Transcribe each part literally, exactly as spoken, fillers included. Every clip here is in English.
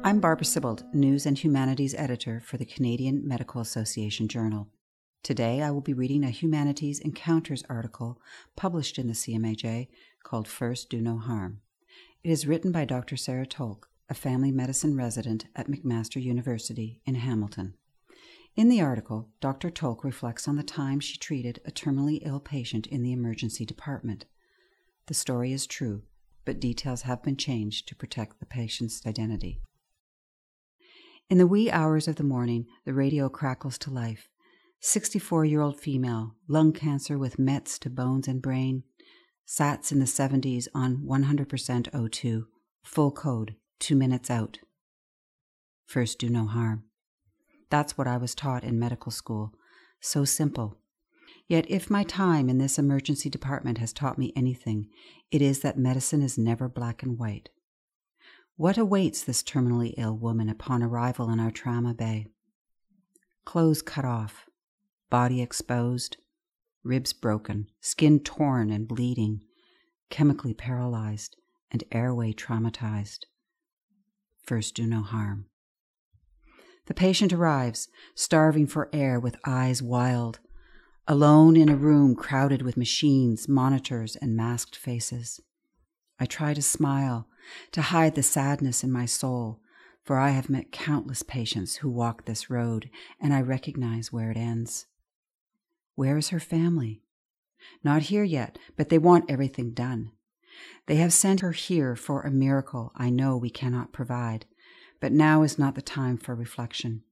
I'm Barbara Sibbald, News and Humanities Editor for the Canadian Medical Association Journal. Today I will be reading a Humanities Encounters article published in the C M A J called First Do No Harm. It is written by Doctor Sarah Tolk, a family medicine resident at McMaster University in Hamilton. In the article, Doctor Tolk reflects on the time she treated a terminally ill patient in the emergency department. The story is true, but details have been changed to protect the patient's identity. In the wee hours of the morning, the radio crackles to life. sixty-four-year-old female, lung cancer with mets to bones and brain, S A Ts in the seventies on one hundred percent O two, full code, two minutes out. First do no harm. That's what I was taught in medical school. So simple. Yet if my time in this emergency department has taught me anything, it is that medicine is never black and white. What awaits this terminally ill woman upon arrival in our trauma bay? Clothes cut off, body exposed, ribs broken, skin torn and bleeding, chemically paralyzed, and airway traumatized. First do no harm. The patient arrives, starving for air with eyes wild, alone in a room crowded with machines, monitors, and masked faces. I try to smile, to hide the sadness in my soul, for I have met countless patients who walk this road, and I recognize where it ends. Where is her family? Not here yet, but they want everything done. They have sent her here for a miracle I know we cannot provide, but now is not the time for reflection.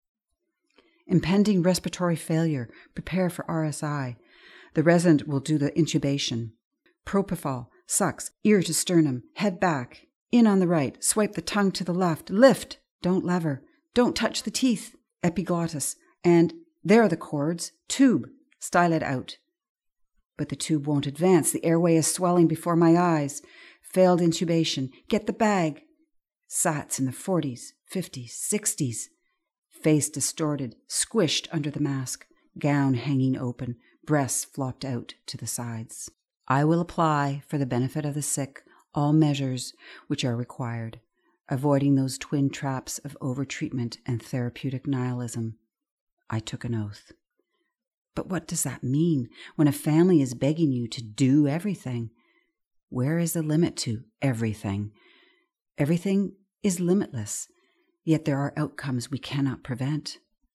Impending respiratory failure, prepare for R S I. The resident will do the intubation. Propofol, sucks, ear to sternum, head back, in on the right, swipe the tongue to the left, lift, don't lever, don't touch the teeth, epiglottis, and there are the cords, tube, style it out. But the tube won't advance, the airway is swelling before my eyes. Failed intubation, get the bag. S A Ts in the forties, fifties, sixties. Face distorted, squished under the mask, gown hanging open, breasts flopped out to the sides. I will apply, for the benefit of the sick, all measures which are required, avoiding those twin traps of overtreatment and therapeutic nihilism. I took an oath. But what does that mean when a family is begging you to do everything? Where is the limit to everything? Everything is limitless, yet there are outcomes we cannot prevent.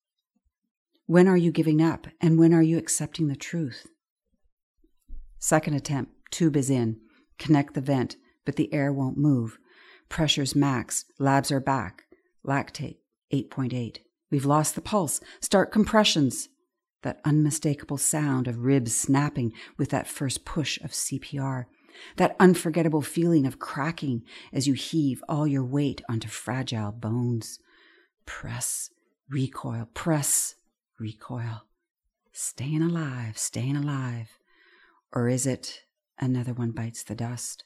When are you giving up, and when are you accepting the truth? Second attempt, tube is in. Connect the vent, but the air won't move. Pressure's max, labs are back. Lactate, eight point eight. We've lost the pulse. Start compressions. That unmistakable sound of ribs snapping with that first push of C P R. That unforgettable feeling of cracking as you heave all your weight onto fragile bones. Press, recoil, press, recoil. Staying alive, staying alive. Or is it another one bites the dust?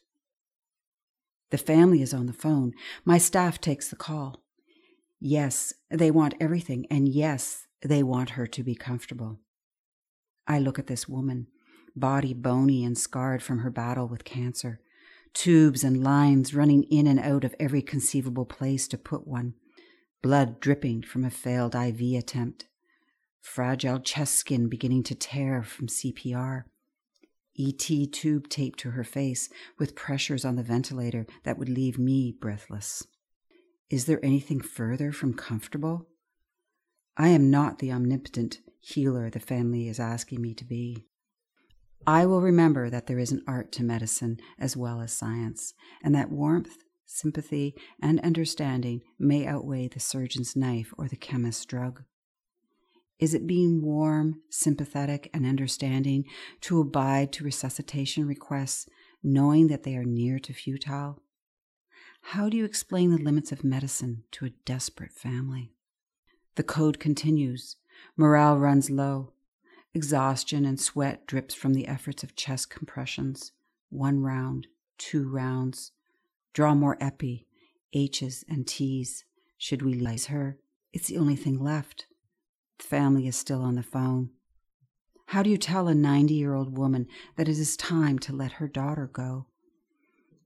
The family is on the phone. My staff takes the call. Yes, they want everything, and yes, they want her to be comfortable. I look at this woman, body bony and scarred from her battle with cancer, tubes and lines running in and out of every conceivable place to put one, blood dripping from a failed I V attempt, fragile chest skin beginning to tear from C P R, E T tube taped to her face with pressures on the ventilator that would leave me breathless. Is there anything further from comfortable? I am not the omnipotent healer the family is asking me to be. I will remember that there is an art to medicine as well as science, and that warmth, sympathy, and understanding may outweigh the surgeon's knife or the chemist's drug. Is it being warm, sympathetic, and understanding to abide to resuscitation requests, knowing that they are near to futile? How do you explain the limits of medicine to a desperate family? The code continues. Morale runs low. Exhaustion and sweat drips from the efforts of chest compressions. One round, two rounds. Draw more epi, H's and T's. Should we release her? It's the only thing left. The family is still on the phone. How do you tell a ninety-year-old woman that it is time to let her daughter go?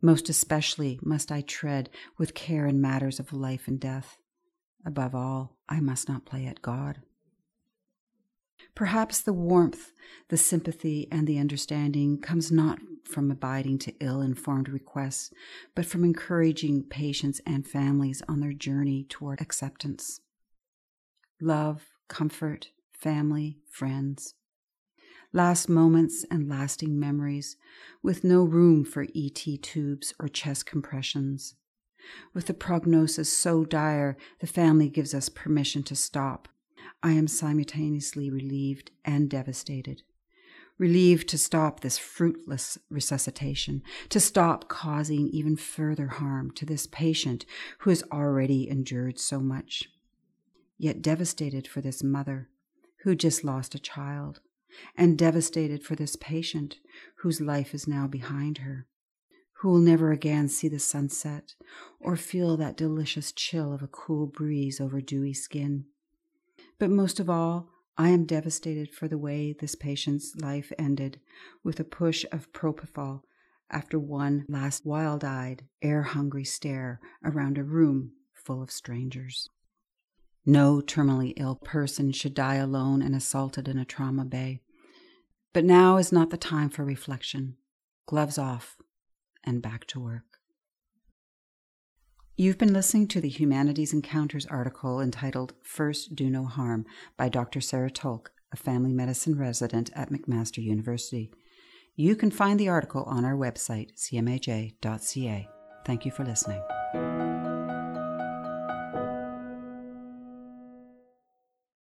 Most especially must I tread with care in matters of life and death. Above all, I must not play at God. Perhaps the warmth, the sympathy, and the understanding comes not from abiding to ill-informed requests, but from encouraging patients and families on their journey toward acceptance. Love, comfort, family, friends. Last moments and lasting memories, with no room for E T tubes or chest compressions. With the prognosis so dire, the family gives us permission to stop. I am simultaneously relieved and devastated. Relieved to stop this fruitless resuscitation, to stop causing even further harm to this patient who has already endured so much. Yet devastated for this mother who just lost a child, and devastated for this patient whose life is now behind her, who will never again see the sunset or feel that delicious chill of a cool breeze over dewy skin. But most of all, I am devastated for the way this patient's life ended with a push of propofol after one last wild-eyed, air-hungry stare around a room full of strangers. No terminally ill person should die alone and assaulted in a trauma bay. But now is not the time for reflection. Gloves off and back to work. You've been listening to the Humanities Encounters article entitled First Do No Harm by Doctor Sarah Tolk, a family medicine resident at McMaster University. You can find the article on our website, c m a j dot c a. Thank you for listening.